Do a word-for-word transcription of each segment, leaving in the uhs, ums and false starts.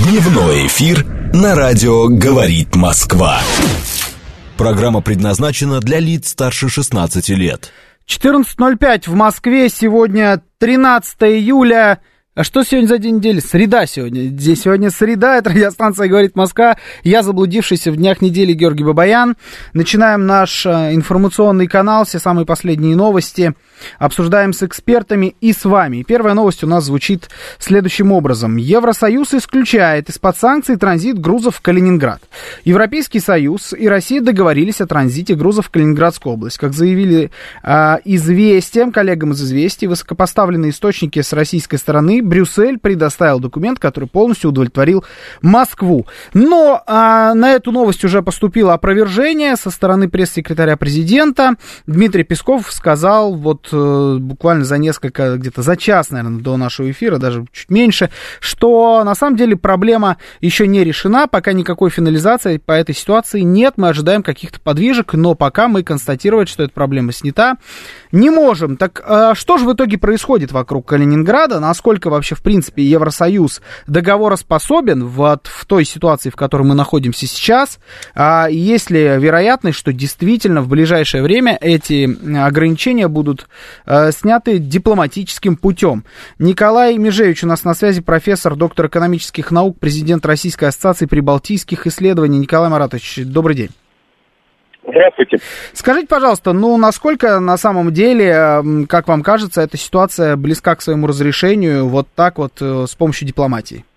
Дневной эфир на радио «Говорит Москва». Программа предназначена для лиц старше шестнадцати лет. четырнадцать ноль пять в Москве. Сегодня тринадцатое июля. А что сегодня за день недели? Среда сегодня. Здесь сегодня среда, это радиостанция «Говорит Москва». Я, заблудившийся в днях недели, Георгий Бабаян. Начинаем наш информационный канал, все самые последние новости обсуждаем с экспертами и с вами. Первая новость у нас звучит следующим образом. Евросоюз исключает из-под санкций транзит грузов в Калининград. Европейский Союз и Россия договорились о транзите грузов в Калининградскую область. Как заявили э, известиям, коллегам из «Известий», высокопоставленные источники с российской стороны, Брюссель предоставил документ, который полностью удовлетворил Москву. Но э, на эту новость уже поступило опровержение со стороны пресс-секретаря президента. Дмитрий Песков сказал вот буквально за несколько, где-то за час, наверное, до нашего эфира, даже чуть меньше, что на самом деле проблема еще не решена, пока никакой финализации по этой ситуации нет, мы ожидаем каких-то подвижек, но пока мы констатировать, что эта проблема снята, не можем. Так что же в итоге происходит вокруг Калининграда, насколько вообще, в принципе, Евросоюз договороспособен вот в той ситуации, в которой мы находимся сейчас, есть ли вероятность, что действительно в ближайшее время эти ограничения будут сняты дипломатическим путем. Николай Межевич у нас на связи, профессор, доктор экономических наук, президент Российской ассоциации прибалтийских исследований. Николай Маратович, добрый день. Здравствуйте. Скажите, пожалуйста, ну, насколько на самом деле, как вам кажется, эта ситуация близка к своему разрешению вот так вот с помощью дипломатии?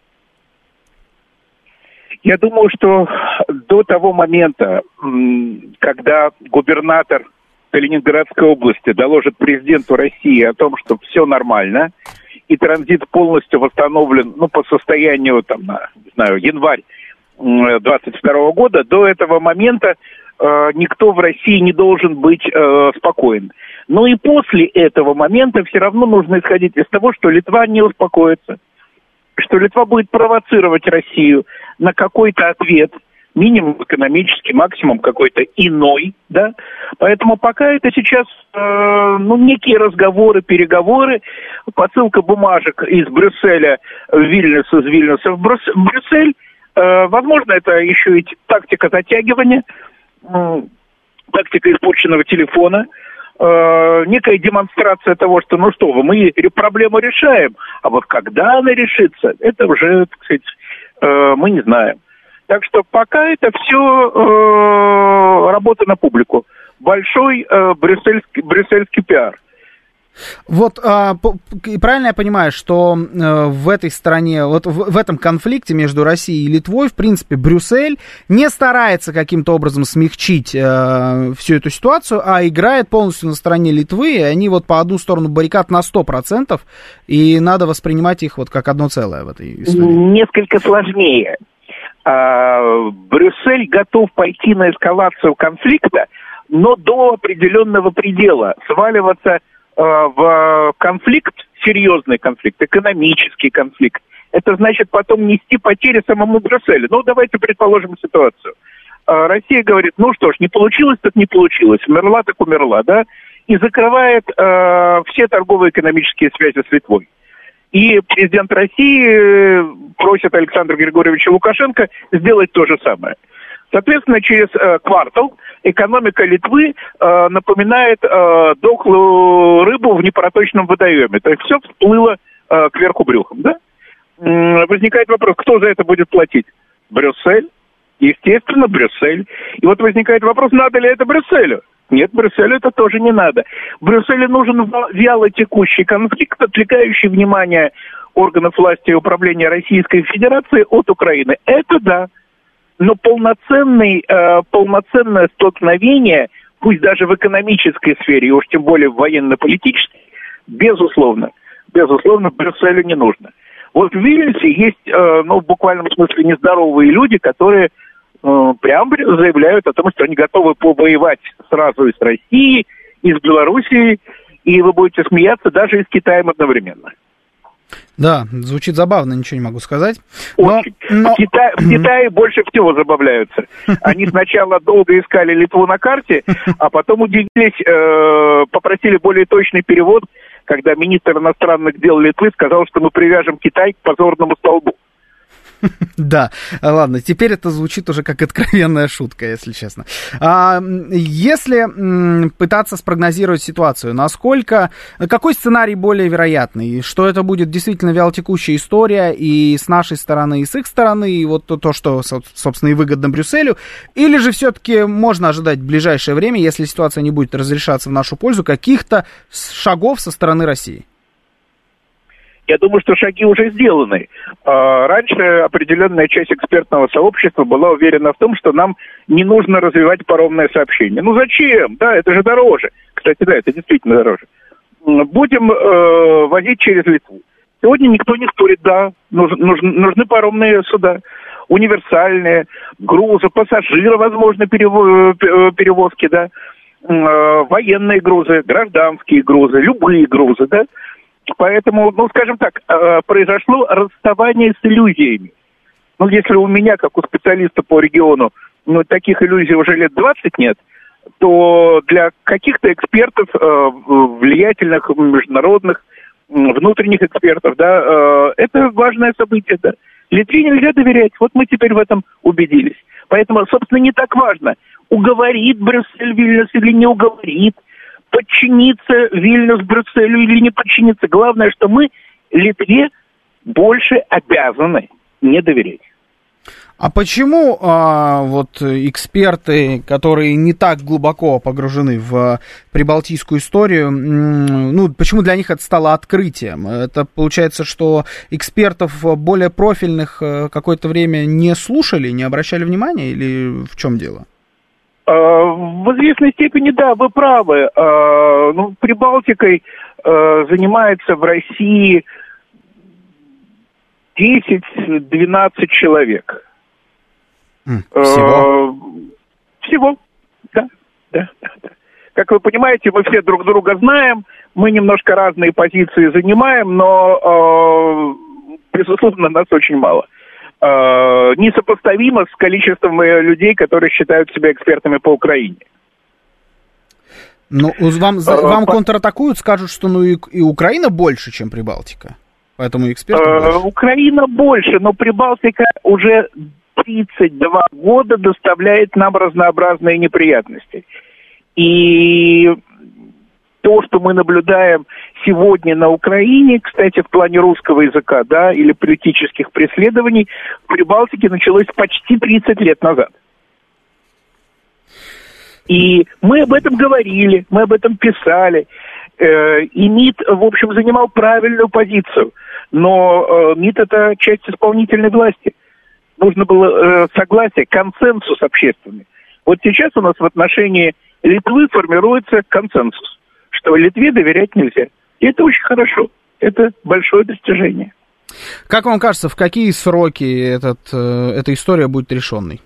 Я думаю, что до того момента, когда губернатор Калининградской области доложит президенту России о том, что все нормально, и транзит полностью восстановлен, ну, по состоянию, там, на, не знаю, январь двадцать второго года, до этого момента э, никто в России не должен быть э, спокоен. Но и после этого момента все равно нужно исходить из того, что Литва не успокоится, что Литва будет провоцировать Россию на какой-то ответ, минимум экономический, максимум какой-то иной, да, поэтому пока это сейчас, э, ну, некие разговоры, переговоры, посылка бумажек из Брюсселя в Вильнюс, из Вильнюса в, Брюс, в Брюссель, э, возможно, это еще и тактика затягивания, э, тактика испорченного телефона, э, некая демонстрация того, что, ну что вы, мы проблему решаем, а вот когда она решится, это уже, так сказать, э, мы не знаем. Так что пока это все э, работа на публику. Большой э, брюссельский, брюссельский пиар. Вот, а, правильно я понимаю, что э, в этой стране, вот в, в этом конфликте между Россией и Литвой, в принципе, Брюссель не старается каким-то образом смягчить э, всю эту ситуацию, а играет полностью на стороне Литвы, и они вот по одну сторону баррикад на сто процентов, и надо воспринимать их вот как одно целое в этой истории. Несколько сложнее. Брюссель готов пойти на эскалацию конфликта, но до определенного предела. Сваливаться э, в конфликт, серьезный конфликт, экономический конфликт, это значит потом нести потери самому Брюсселю. Ну, давайте предположим ситуацию. Э, Россия говорит, ну что ж, не получилось, так не получилось, умерла, так умерла, да, и закрывает э, все торгово-экономические связи с Литвой. И президент России просит Александра Григорьевича Лукашенко сделать то же самое. Соответственно, через э, квартал экономика Литвы э, напоминает э, дохлую рыбу в непроточном водоеме. То есть все всплыло э, кверху брюхом, да? М-м, возникает вопрос, кто за это будет платить? Брюссель? Естественно, Брюссель. И вот возникает вопрос, надо ли это Брюсселю? Нет, Брюсселю это тоже не надо. Брюсселю нужен вяло текущий конфликт, отвлекающий внимание органов власти и управления Российской Федерации от Украины. Это да. Но полноценный, э, полноценное столкновение, пусть даже в экономической сфере, и уж тем более в военно-политической, безусловно, безусловно, Брюсселю не нужно. Вот в Вильнюсе есть, э, ну, в буквальном смысле, нездоровые люди, которые прямо заявляют о том, что они готовы повоевать сразу и с Россией, и с Белоруссией, и вы будете смеяться, даже и с Китаем одновременно. Да, звучит забавно, ничего не могу сказать. Но, но... В, Кита... в Китае больше всего забавляются. Они сначала долго искали Литву на карте, а потом удивились, э, попросили более точный перевод, когда министр иностранных дел Литвы сказал, что мы привяжем Китай к позорному столбу. Да, ладно, теперь это звучит уже как откровенная шутка, если честно. А, если м, пытаться спрогнозировать ситуацию, насколько, какой сценарий более вероятный? Что это будет действительно вялотекущая история и с нашей стороны, и с их стороны, и вот то, то что, собственно, и выгодно Брюсселю? Или же все-таки можно ожидать в ближайшее время, если ситуация не будет разрешаться в нашу пользу, каких-то шагов со стороны России? Я думаю, что шаги уже сделаны. Раньше определенная часть экспертного сообщества была уверена в том, что нам не нужно развивать паромное сообщение. Ну зачем? Да, это же дороже. Кстати, да, это действительно дороже. Будем э, возить через Литву. Сегодня никто не спорит, да, нуж, нуж, нужны паромные суда. Универсальные, грузы, пассажиры, возможно, перевозки, да, э, военные грузы, гражданские грузы, любые грузы, да. Поэтому, ну, скажем так, произошло расставание с иллюзиями. Ну, если у меня, как у специалиста по региону, ну, таких иллюзий уже лет двадцать нет, то для каких-то экспертов, влиятельных, международных, внутренних экспертов, да, это важное событие, да. Литве нельзя доверять, вот мы теперь в этом убедились. Поэтому, собственно, не так важно, уговорит Брюссель Вильнюс или не уговорит, подчиниться Вильнюс Брюсселю или не подчиниться. Главное, что мы Литве больше обязаны не доверять. А почему а, вот эксперты, которые не так глубоко погружены в прибалтийскую историю, ну, почему для них это стало открытием? Это получается, что экспертов более профильных какое-то время не слушали, не обращали внимания, или в чем дело? В известной степени, да, вы правы. Ну, Прибалтикой занимается в России десять-двенадцать человек. Всего? Всего, да, да, да. Как вы понимаете, мы все друг друга знаем, мы немножко разные позиции занимаем, но, безусловно, нас очень мало. Несопоставимо с количеством людей, которые считают себя экспертами по Украине. Ну, вам, вам по... контратакуют, скажут, что ну и, и Украина больше, чем Прибалтика. Поэтому эксперты больше. Украина больше, но Прибалтика уже тридцать два года доставляет нам разнообразные неприятности. И то, что мы наблюдаем сегодня на Украине, кстати, в плане русского языка, да, или политических преследований, в Прибалтике началось почти тридцать лет назад. И мы об этом говорили, мы об этом писали. И МИД, в общем, занимал правильную позицию. Но МИД – это часть исполнительной власти. Нужно было согласие, консенсус общественный. Вот сейчас у нас в отношении Литвы формируется консенсус, что Литве доверять нельзя. И это очень хорошо. Это большое достижение. Как вам кажется, в какие сроки этот, эта история будет решенной?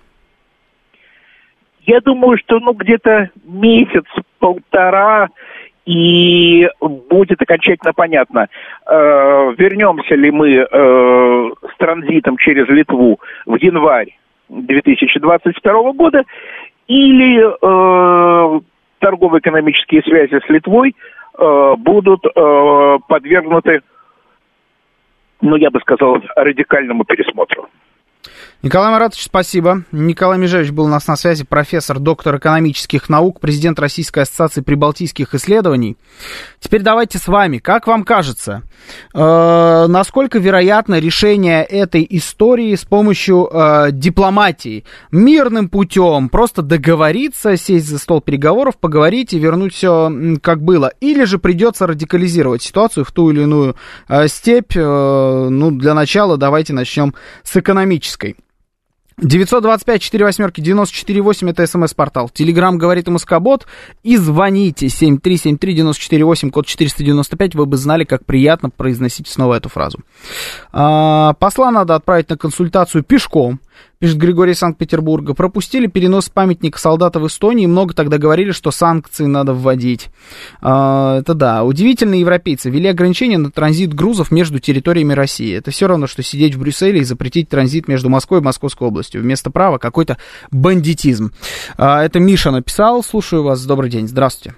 Я думаю, что ну где-то месяц-полтора, и будет окончательно понятно, э, вернемся ли мы э, с транзитом через Литву в январь две тысячи двадцать второго года, или э, торгово-экономические связи с Литвой э, будут э, подвергнуты, ну, я бы сказал, радикальному пересмотру. Николай Маратович, спасибо. Николай Межевич был у нас на связи, профессор, доктор экономических наук, президент Российской ассоциации прибалтийских исследований. Теперь давайте с вами. Как вам кажется, э, насколько вероятно решение этой истории с помощью э, дипломатии, мирным путем, просто договориться, сесть за стол переговоров, поговорить и вернуть все как было? Или же придется радикализировать ситуацию в ту или иную э, степь? Э, ну, для начала давайте начнем с экономической. девятьсот двадцать пять четыре восьмерки девяносто четыре восемь это смс-портал. Телеграм говорит МСК-бот. И звоните семь три семь три девять четыре восемь, код четыреста девяносто пять. Вы бы знали, как приятно произносить снова эту фразу. А, посла надо отправить на консультацию пешком, пишет Григорий из Санкт-Петербурга. Пропустили перенос памятника солдата в Эстонии. Много тогда говорили, что санкции надо вводить. А, это да. Удивительные европейцы ввели ограничения на транзит грузов между территориями России. Это все равно, что сидеть в Брюсселе и запретить транзит между Москвой и Московской областью. Вместо права какой-то бандитизм. А, это Миша написал. Слушаю вас. Добрый день. Здравствуйте.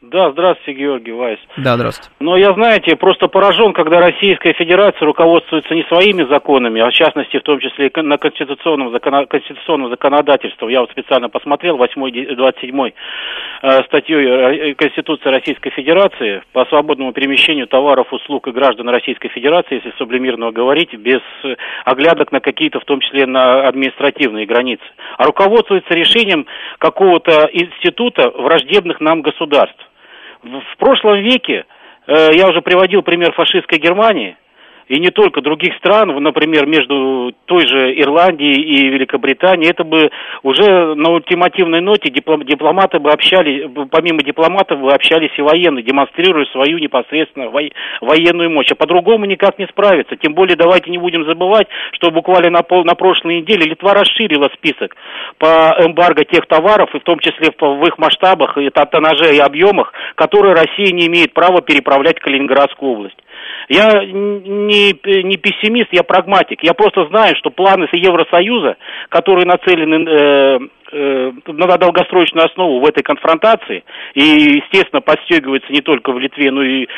Да, здравствуйте, Георгий Вайс. Да, здравствуйте. Но я, знаете, просто поражен, когда Российская Федерация руководствуется не своими законами, а в частности, в том числе и на конституционном, закон... конституционном законодательстве. Я вот специально посмотрел восьмой, двадцать седьмой э, статьей Конституции Российской Федерации по свободному перемещению товаров, услуг и граждан Российской Федерации, если сублимированно говорить, без оглядок на какие-то, в том числе на административные границы. А руководствуется решением какого-то института враждебных нам государств. В прошлом веке, э, я уже приводил пример фашистской Германии, и не только других стран, например, между той же Ирландией и Великобританией, это бы уже на ультимативной ноте диплом, дипломаты бы общались, помимо дипломатов бы общались и военные, демонстрируя свою непосредственно во, военную мощь. А по-другому никак не справиться. Тем более давайте не будем забывать, что буквально на, пол, на прошлой неделе Литва расширила список по эмбарго тех товаров, и в том числе в, в их масштабах, и тоннаже, и объемах, которые Россия не имеет права переправлять в Калининградскую область. Я не, не пессимист, я прагматик. Я просто знаю, что планы Евросоюза, которые нацелены э, э, на долгосрочную основу в этой конфронтации, и, естественно, подстегиваются не только в Литве, но и,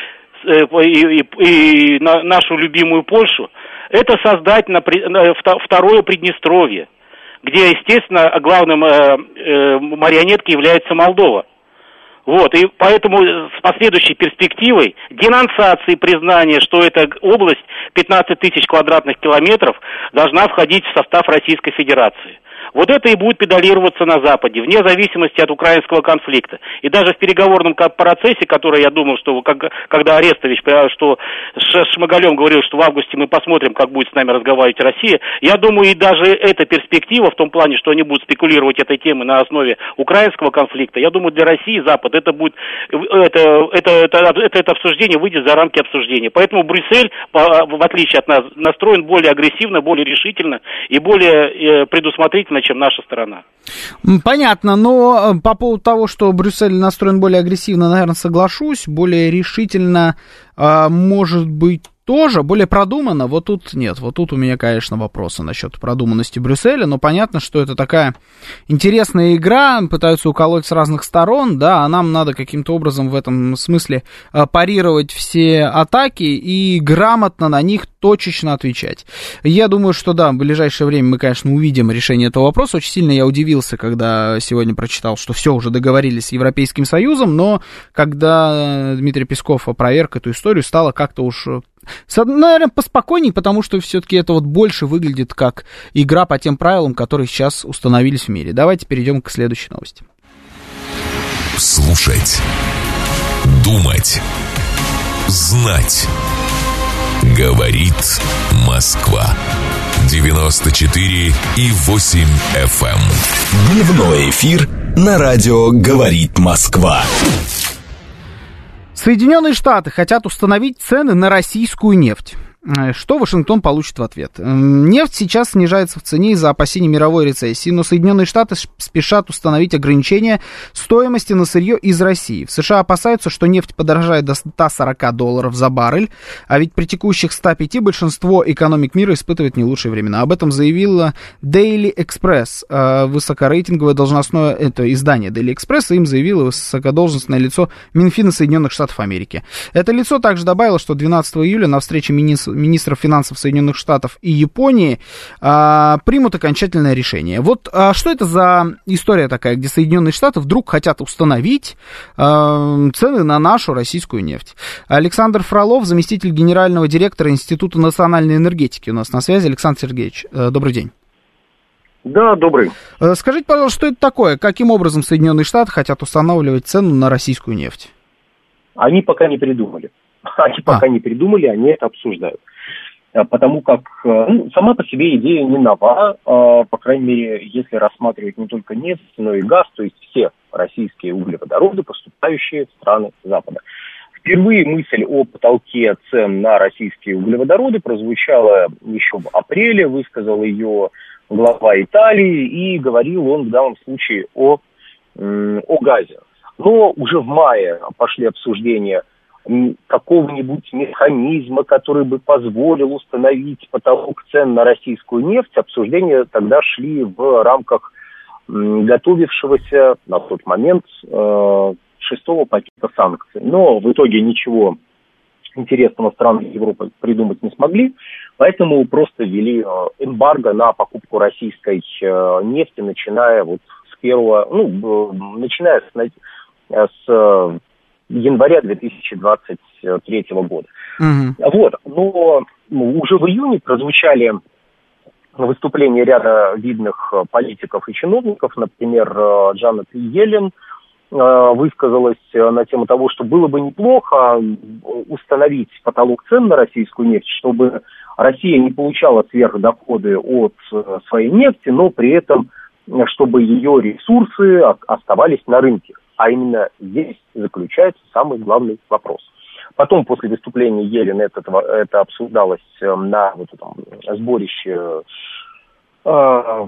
и, и, и на нашу любимую Польшу, это создать на, на второе Приднестровье, где, естественно, главным э, э, марионеткой является Молдова. Вот, и поэтому с последующей перспективой денонсации признания, что эта область пятнадцать тысяч квадратных километров должна входить в состав Российской Федерации. Вот это и будет педалироваться на Западе, вне зависимости от украинского конфликта. И даже в переговорном процессе, который, я думал, что как, когда Арестович, что Шмыгалев говорил, что в августе мы посмотрим, как будет с нами разговаривать Россия, я думаю, и даже эта перспектива, в том плане, что они будут спекулировать этой темой на основе украинского конфликта, я думаю, для России, Запад, это будет, это, это, это, это, это обсуждение выйдет за рамки обсуждения. Поэтому Брюссель, в отличие от нас, настроен более агрессивно, более решительно и более предусмотрительно, чем наша сторона. Понятно, но по поводу того, что Брюссель настроен более агрессивно, наверное, соглашусь, более решительно, может быть, тоже более продуманно, вот тут нет, вот тут у меня, конечно, вопросы насчет продуманности Брюсселя, но понятно, что это такая интересная игра, пытаются уколоть с разных сторон, да, а нам надо каким-то образом в этом смысле парировать все атаки и грамотно на них точечно отвечать. Я думаю, что да, в ближайшее время мы, конечно, увидим решение этого вопроса. Очень сильно я удивился, когда сегодня прочитал, что все уже договорились с Европейским Союзом, но когда Дмитрий Песков опроверг эту историю, стало как-то уж, наверное, поспокойней, потому что все-таки это вот больше выглядит как игра по тем правилам, которые сейчас установились в мире. Давайте перейдем к следующей новости. Слушать, думать, знать. Говорит Москва. девяносто четыре и восемь эф эм. Дневной эфир на радио «Говорит Москва». Соединенные Штаты хотят установить цены на российскую нефть. Что Вашингтон получит в ответ? Нефть сейчас снижается в цене из-за опасений мировой рецессии, но Соединенные Штаты спешат установить ограничения стоимости на сырье из России. В США опасаются, что нефть подорожает до ста сорока долларов за баррель, а ведь при текущих ста пяти большинство экономик мира испытывает не лучшие времена. Об этом заявила Daily Express, высокорейтинговое должностное это издание Daily Express, и им заявило высокодолжностное лицо Минфина Соединенных Штатов Америки. Это лицо также добавило, что двенадцатого июля на встрече министра министров финансов Соединенных Штатов и Японии а, примут окончательное решение. Вот а, что это за история такая, где Соединенные Штаты вдруг хотят установить а, цены на нашу российскую нефть? Александр Фролов, заместитель генерального директора Института национальной энергетики, у нас на связи. Александр Сергеевич, добрый день. Да, добрый. Скажите, пожалуйста, что это такое? Каким образом Соединенные Штаты хотят устанавливать цену на российскую нефть? Они пока не придумали. Они а. пока не придумали, они это обсуждают. Потому как ну, сама по себе идея не нова, по крайней мере, если рассматривать не только нефть, но и газ, то есть все российские углеводороды, поступающие в страны Запада. Впервые мысль о потолке цен на российские углеводороды прозвучала еще в апреле, высказал ее глава Италии, и говорил он в данном случае о, о газе. Но уже в мае пошли обсуждения какого-нибудь механизма, который бы позволил установить потолок цен на российскую нефть. Обсуждения тогда шли в рамках готовившегося на тот момент э, шестого пакета санкций. Но в итоге ничего интересного страны Европы придумать не смогли, поэтому просто ввели эмбарго на покупку российской нефти, начиная вот с первого, ну, начиная с, с января две тысячи двадцать третьего года. Mm-hmm. Вот, но уже в июне прозвучали выступления ряда видных политиков и чиновников, например, Джанет Йеллен высказалась на тему того, что было бы неплохо установить потолок цен на российскую нефть, чтобы Россия не получала сверхдоходы от своей нефти, но при этом, чтобы ее ресурсы оставались на рынке. А именно здесь заключается самый главный вопрос. Потом, после выступления Йеллен, это, это обсуждалось на вот этом сборище э,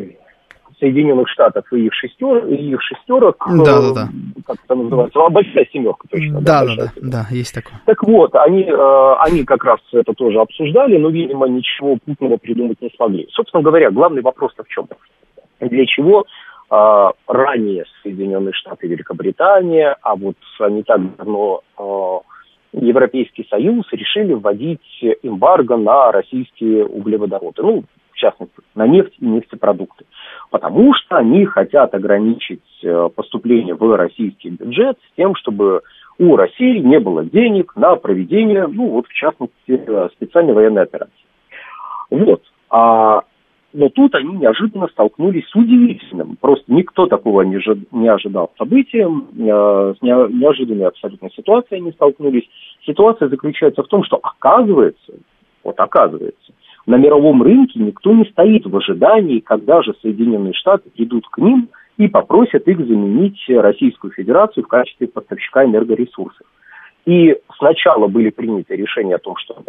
Соединенных Штатов и их, шестер, и их шестерок. Да, да, да. Как это называется? Большая семерка, точно. Да, да, да, да, да, есть такое. Так вот, они, э, они как раз это тоже обсуждали, но, видимо, ничего путного придумать не смогли. Собственно говоря, главный вопрос-то в чем? Для чего э, ранее Соединенные Штаты и Великобритания, а вот не так давно э, Европейский Союз решили вводить эмбарго на российские углеводороды, ну, в частности, на нефть и нефтепродукты, потому что они хотят ограничить поступление в российский бюджет с тем, чтобы у России не было денег на проведение, ну, вот, в частности, специальной военной операции. Вот. А, но тут они неожиданно столкнулись с удивительным, просто никто такого не, жи- не ожидал событием, э, с не- неожиданной абсолютно ситуацией они столкнулись. Ситуация заключается в том, что оказывается, вот оказывается, на мировом рынке никто не стоит в ожидании, когда же Соединенные Штаты придут к ним и попросят их заменить Российскую Федерацию в качестве поставщика энергоресурсов. И сначала были приняты решения о том, что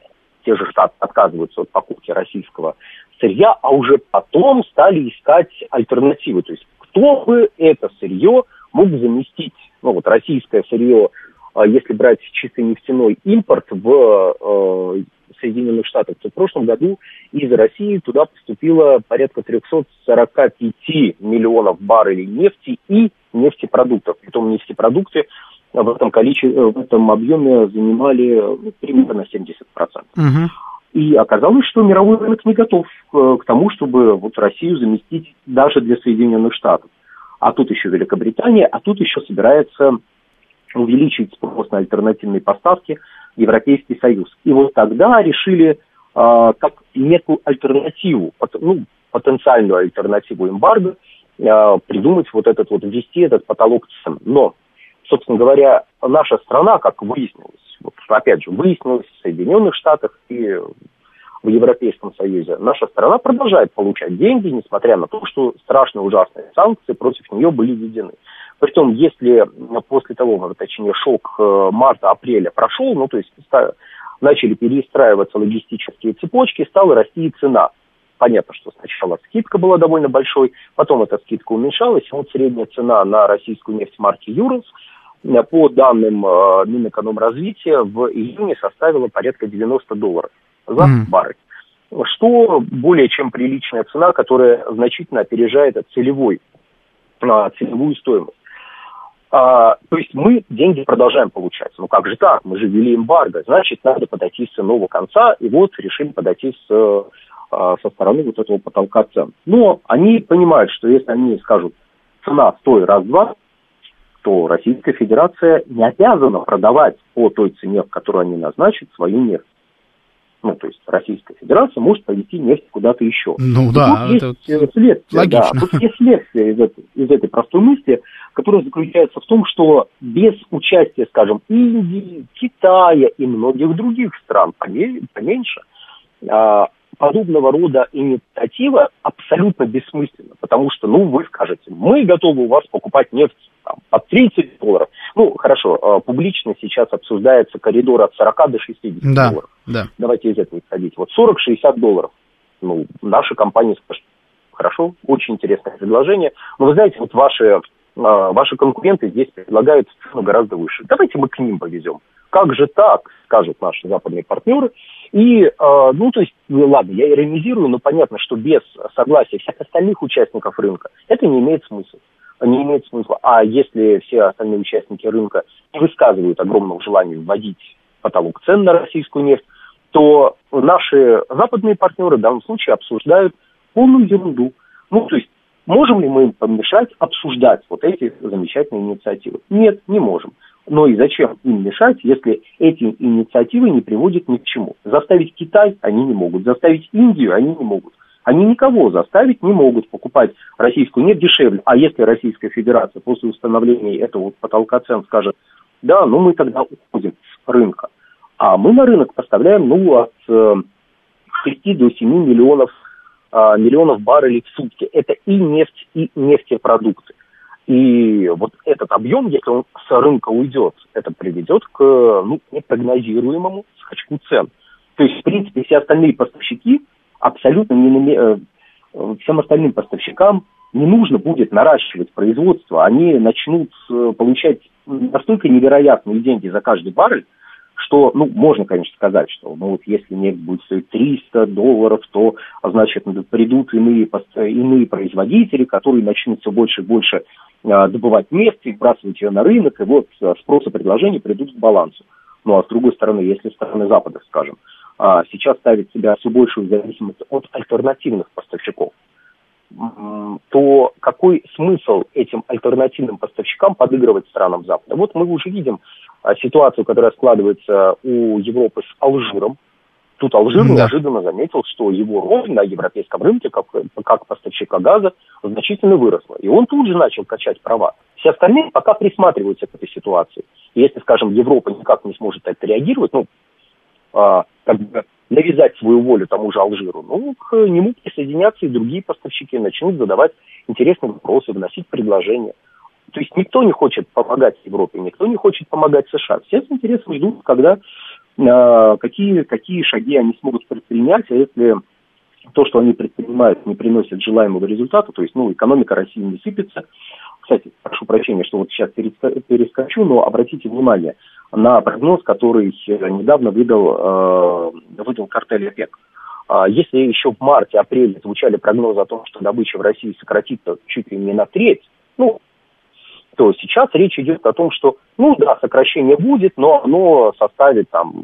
те же Штаты отказываются от покупки российского сырья, а уже потом стали искать альтернативы. То есть кто бы это сырье мог заместить, ну вот российское сырье, если брать чисто нефтяной импорт в э, Соединенных Штатах, то в прошлом году из России туда поступило порядка триста сорок пять миллионов баррелей нефти и нефтепродуктов. Притом нефтепродукты в этом количестве, в этом объеме занимали ну, примерно семьдесят процентов. Uh-huh. И оказалось, что мировой рынок не готов к, к тому, чтобы вот Россию заместить даже для Соединенных Штатов. А тут еще Великобритания, а тут еще собирается увеличить спрос на альтернативные поставки Европейский Союз. И вот тогда решили э, как некую альтернативу, ну, потенциальную альтернативу эмбарго, э, придумать вот этот вот, ввести этот потолок цен. Но, собственно говоря, наша страна, как выяснилось, вот, опять же, выяснилось в Соединенных Штатах и в Европейском Союзе, наша страна продолжает получать деньги, несмотря на то, что страшные ужасные санкции против нее были введены. Притом, если после того, точнее, шок марта-апреля прошел, ну, то есть начали перестраиваться логистические цепочки, стала расти и цена. Понятно, что сначала скидка была довольно большой, потом эта скидка уменьшалась, и вот средняя цена на российскую нефть марки «Юралс» по данным э, Минэкономразвития в июне составила порядка девяносто долларов за mm. баррель. Что более чем приличная цена, которая значительно опережает целевой, э, целевую стоимость. А, то есть мы деньги продолжаем получать. Ну как же так? Мы же ввели эмбарго. Значит, надо подойти с иного конца. И вот решили подойти с, э, со стороны вот этого потолка цен. Но они понимают, что если они скажут, цена стоит раз-два, то Российская Федерация не обязана продавать по той цене, в которую они назначат, свою нефть. Ну, то есть Российская Федерация может повезти нефть куда-то еще. Ну и да, тут есть это следствие, логично. Да, тут есть следствие из этой, из этой простой мысли, которая заключается в том, что без участия, скажем, Индии, Китая и многих других стран, поменьше, подобного рода инициатива абсолютно бессмысленна, потому что, ну, вы скажете, мы готовы у вас покупать нефть там, под тридцать долларов. Ну, хорошо, публично сейчас обсуждается коридор от сорока до шестидесяти да, долларов. Да. Давайте из этого исходить. Вот сорок-шестьдесят долларов. Ну, наша компания скажет, хорошо, очень интересное предложение. Но вы знаете, вот ваши, ваши конкуренты здесь предлагают цену гораздо выше. Давайте мы к ним повезем. Как же так, скажут наши западные партнеры. И, э, ну, то есть, ну, ладно, я иронизирую, но понятно, что без согласия всех остальных участников рынка это не имеет смысла. не имеет смысла. А если все остальные участники рынка не высказывают огромного желания вводить потолок цен на российскую нефть, то наши западные партнеры в данном случае обсуждают полную ерунду. Ну, то есть, можем ли мы им помешать обсуждать вот эти замечательные инициативы? Нет, не можем. Но и зачем им мешать, если эти инициативы не приводят ни к чему? Заставить Китай они не могут, заставить Индию они не могут. Они никого заставить не могут покупать российскую нефть дешевле. А если Российская Федерация после установления этого вот потолка цен скажет, да, ну мы тогда уходим с рынка. А мы на рынок поставляем, ну, от э, шести до семи миллионов, э, миллионов баррелей в сутки. Это и нефть, и нефтепродукты. И вот этот объем, если он с рынка уйдет, это приведет к, ну, непрогнозируемому скачку цен. То есть, в принципе, все остальные поставщики абсолютно не наме... всем остальным поставщикам не нужно будет наращивать производство. Они начнут получать настолько невероятные деньги за каждый баррель, что, ну, можно, конечно, сказать, что, ну, вот если нефть будет стоить триста долларов, то, значит, придут иные, иные производители, которые начнут все больше и больше а, добывать нефть и вбрасывать ее на рынок, и вот спрос и предложение придут к балансу. Ну, а с другой стороны, если со стороны Запада, скажем, а, сейчас ставит себя все большую зависимость от альтернативных поставщиков, то какой смысл этим альтернативным поставщикам подыгрывать странам Запада? Вот мы уже видим ситуацию, которая складывается у Европы с Алжиром. Тут Алжир да. неожиданно заметил, что его роль на европейском рынке, как, как поставщика газа, значительно выросла. И он тут же начал качать права. Все остальные пока присматриваются к этой ситуации. И если, скажем, Европа никак не сможет отреагировать, ну, а, как бы навязать свою волю тому же Алжиру, ну, к нему присоединятся и другие поставщики, начнут задавать интересные вопросы, вносить предложения. То есть никто не хочет помогать Европе, никто не хочет помогать США. Все с интересом ждут, когда э, какие, какие шаги они смогут предпринять, а если то, что они предпринимают, не приносит желаемого результата, то есть, ну, экономика России не сыпется. Кстати, прошу прощения, что вот сейчас перескочу, но обратите внимание на прогноз, который недавно выдал, э, выдал картель ОПЕК. Если еще в марте-апреле звучали прогнозы о том, что добыча в России сократится чуть ли не на треть, ну, то сейчас речь идет о том, что, ну да, сокращение будет, но оно составит там,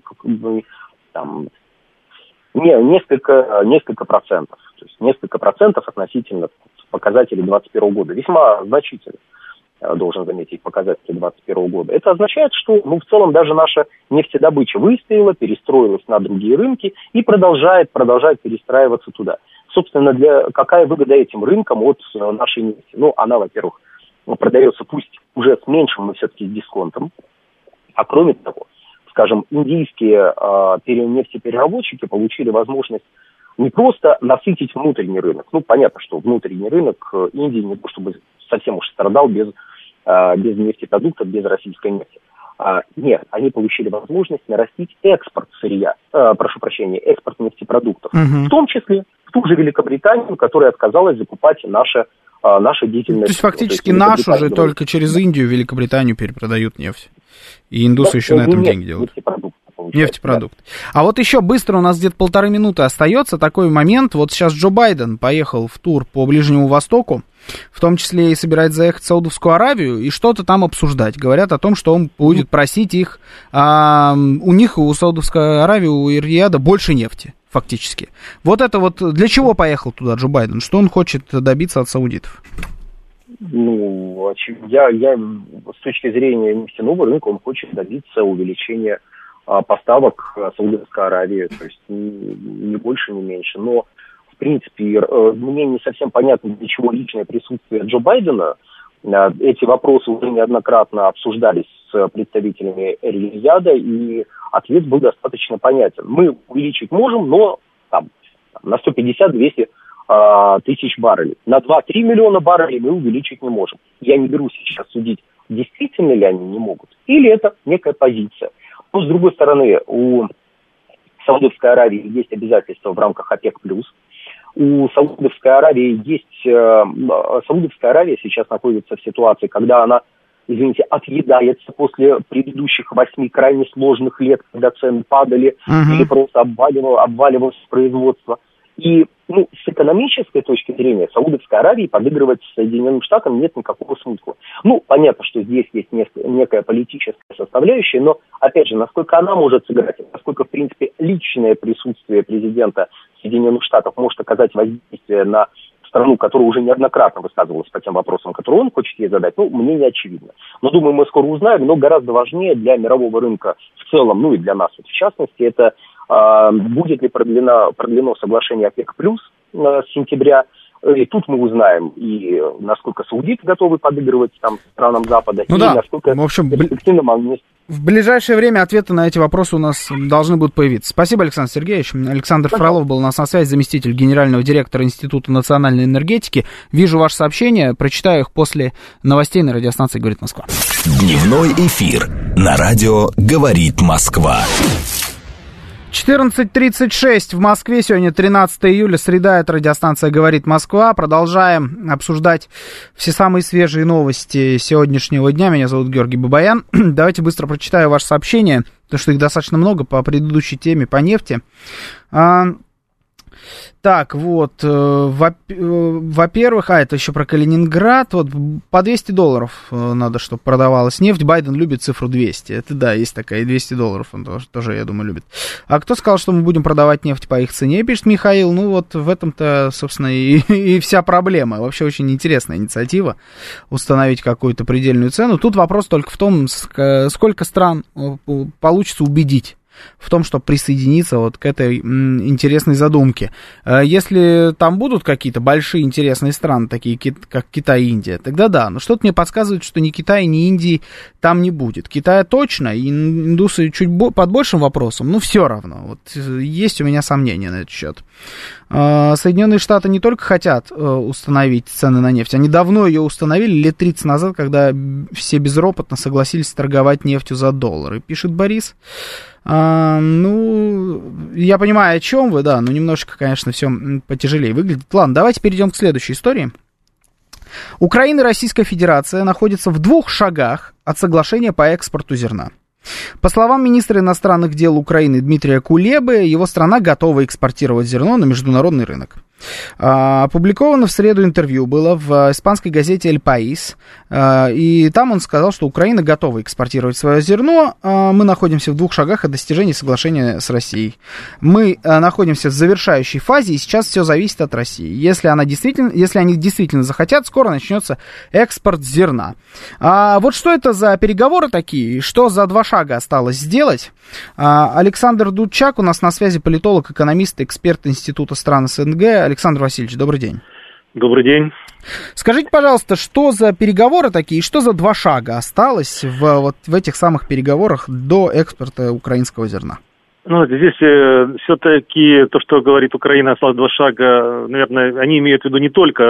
там не, несколько, несколько процентов. То есть несколько процентов относительно показателей двадцать первого года. Весьма значительно, должен заметить, показатели двадцать первого года. Это означает, что, ну, в целом даже наша нефтедобыча выстояла, перестроилась на другие рынки и продолжает, продолжает перестраиваться туда. Собственно, для, какая выгода этим рынкам от нашей нефти? Ну, она, во-первых, продается пусть уже с меньшим, но все-таки с дисконтом. А кроме того, скажем, индийские э, нефтепереработчики получили возможность не просто насытить внутренний рынок. Ну, понятно, что внутренний рынок Индии не то чтобы совсем уж страдал без, э, без нефтепродуктов, без российской нефти. А, нет, они получили возможность нарастить экспорт сырья, э, прошу прощения, экспорт нефтепродуктов. Угу. В том числе в ту же Великобританию, которая отказалась закупать наши наша деятельность. То есть фактически то есть, нашу же только через Индию, Великобританию перепродают нефть. И индусы да, еще на этом деньги делают. Нефтепродукт. Да. А вот еще быстро, у нас где-то полторы минуты остается такой момент. Вот сейчас Джо Байден поехал в тур по Ближнему Востоку, в том числе и собирается заехать в Саудовскую Аравию и что-то там обсуждать. Говорят о том, что он будет просить их, а, у них, у Саудовской Аравии, у Ир-Рияда больше нефти. Фактически. Вот это вот для чего поехал туда Джо Байден? Что он хочет добиться от саудитов? Ну, я, я с точки зрения нефтяного рынка, он хочет добиться увеличения а, поставок Саудовской Аравии, то есть ни, ни больше, ни меньше. Но, в принципе, мне не совсем понятно, для чего личное присутствие Джо Байдена. Эти вопросы уже неоднократно обсуждались с представителями Эр-Рияда, и ответ был достаточно понятен. Мы увеличить можем, но там, на сто пятьдесят - двести э, тысяч баррелей. На два-три миллиона баррелей мы увеличить не можем. Я не берусь сейчас судить, действительно ли они не могут, или это некая позиция. Но, с другой стороны, у Саудовской Аравии есть обязательства в рамках ОПЕК+. У Саудовской Аравии есть... Э, Саудовская Аравия сейчас находится в ситуации, когда она, извините, отъедается после предыдущих восьми крайне сложных лет, когда цены падали uh-huh. или просто обваливалось, обваливалось производство. И ну, с экономической точки зрения Саудовской Аравии подыгрывать Соединенным Штатам нет никакого смысла. Ну, понятно, что здесь есть некая политическая составляющая, но, опять же, насколько она может сыграть, насколько, в принципе, личное присутствие президента Соединенных Штатов может оказать воздействие на страну, которая уже неоднократно высказывалась по тем вопросам, которые он хочет ей задать, ну, мне не очевидно. Но, думаю, мы скоро узнаем, но гораздо важнее для мирового рынка в целом, ну и для нас вот в частности, это э, будет ли продлено, продлено соглашение ОПЕК+, э, с сентября. И тут мы узнаем, и насколько саудиты готовы подыгрывать там странам Запада, ну и да. насколько в общем, перспективным они... В ближайшее время ответы на эти вопросы у нас должны будут появиться. Спасибо, Александр Сергеевич. Александр Спасибо. Фролов был у нас на связи, заместитель генерального директора Института национальной энергетики. Вижу ваши сообщения, прочитаю их после новостей на радиостанции «Говорит Москва». Дневной эфир на радио «Говорит Москва». четырнадцать тридцать шесть в Москве, сегодня тринадцатое июля, среда, это радиостанция «Говорит Москва». Продолжаем обсуждать все самые свежие новости сегодняшнего дня. Меня зовут Георгий Бабаян. Давайте быстро прочитаю ваши сообщения, потому что их достаточно много по предыдущей теме, по нефти. Так, вот, во-первых, а, это еще про Калининград, вот, по двести долларов надо, чтобы продавалась нефть, Байден любит цифру двести, это да, есть такая, двести долларов он тоже, тоже, я думаю, любит. А кто сказал, что мы будем продавать нефть по их цене, пишет Михаил, ну вот в этом-то, собственно, и, и вся проблема, вообще очень интересная инициатива, установить какую-то предельную цену, тут вопрос только в том, сколько стран получится убедить в том, чтобы присоединиться вот к этой м, интересной задумке. Если там будут какие-то большие интересные страны, такие как Китай и Индия, тогда да. Но что-то мне подсказывает, что ни Китая, ни Индии там не будет. Китая точно, и индусы чуть бо- под большим вопросом, но все равно. Вот есть у меня сомнения на этот счет. Соединенные Штаты не только хотят установить цены на нефть, они давно ее установили, лет тридцать назад, когда все безропотно согласились торговать нефтью за доллары, пишет Борис. А, ну, я понимаю, о чем вы, да, но немножечко, конечно, все потяжелее выглядит. Ладно, давайте перейдем к следующей истории. Украина и Российская Федерация находятся в двух шагах от соглашения по экспорту зерна. По словам министра иностранных дел Украины Дмитрия Кулебы, его страна готова экспортировать зерно на международный рынок. Опубликовано в среду интервью было в испанской газете «Эль Паис», и там он сказал, что Украина готова экспортировать свое зерно. Мы находимся в двух шагах от достижения соглашения с Россией. Мы находимся в завершающей фазе, и сейчас все зависит от России. Если, она действительно, если они действительно захотят, скоро начнется экспорт зерна. А вот что это за переговоры такие, что за два шага осталось сделать? Александр Дудчак у нас на связи, политолог, экономист, эксперт Института стран СНГ. Александр Васильевич, добрый день. Добрый день. Скажите, пожалуйста, что за переговоры такие, что за два шага осталось в, вот, в этих самых переговорах до экспорта украинского зерна? Ну, здесь э, все-таки то, что говорит Украина, осталось два шага, наверное, они имеют в виду не только